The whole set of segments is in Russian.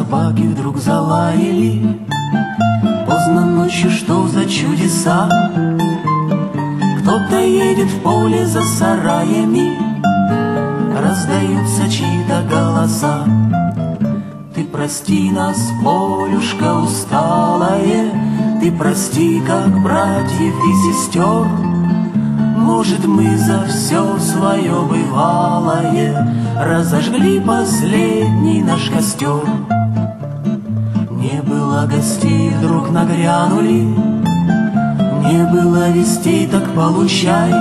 собаки вдруг залаяли. Поздно ночью, что за чудеса? Кто-то едет в поле за сараями, раздаются чьи-то голоса. Ты прости нас, полюшка усталое, ты прости, как братьев и сестер. Может, мы за все свое бывалое разожгли последний наш костер. Не было гостей, вдруг нагрянули, не было вестей, так получай.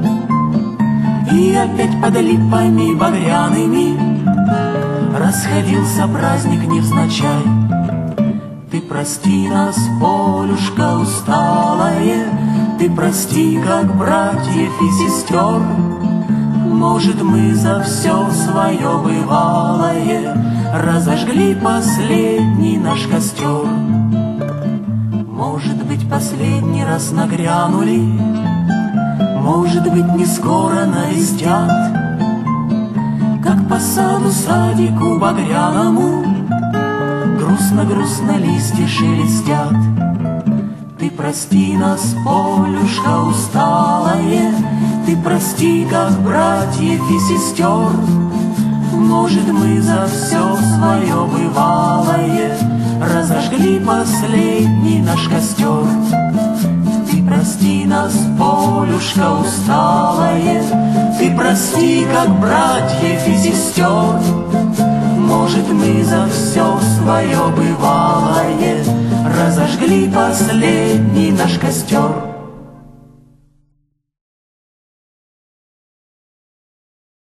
И опять под липами багряными расходился праздник невзначай. Ты прости нас, полюшка усталое, ты прости, как братьев и сестер. Может, мы за все свое бывалое разожгли последний наш костер. Может быть, последний раз нагрянули, может быть, не скоро навестят, как по саду садику багряному грустно-грустно листья шелестят. Ты прости нас, полюшка усталое, ты прости, как братьев и сестер. Может, мы за все свое бывалое разожгли последний наш костер. Ты прости нас, полюшка усталое, ты прости, как братьев и сестер. Может, мы за все свое бывалое разожгли последний наш костер.